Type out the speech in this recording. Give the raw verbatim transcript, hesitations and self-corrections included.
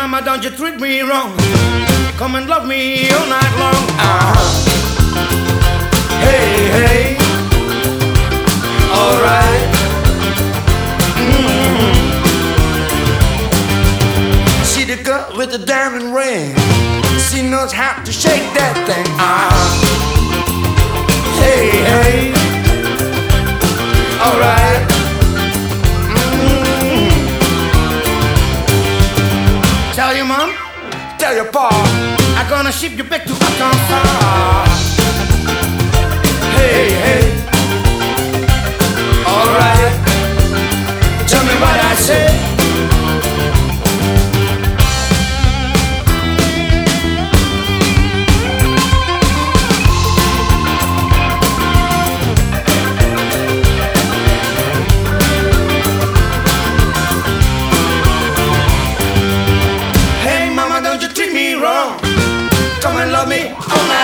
mama, don't you treat me wrong. Come and love me all night long. Uh-huh. Hey, hey. Alright. Mm-hmm. See the girl with the diamond ring. She knows how to shake that thing. Uh-huh. Hey, hey. Alright. Mm-hmm. Tell your mom, tell your pa, I'm gonna ship you back to Arkansas. Hey, hey. Alright. Tell me what I said. Hey mama, don't you treat me wrong. Come and love me all night.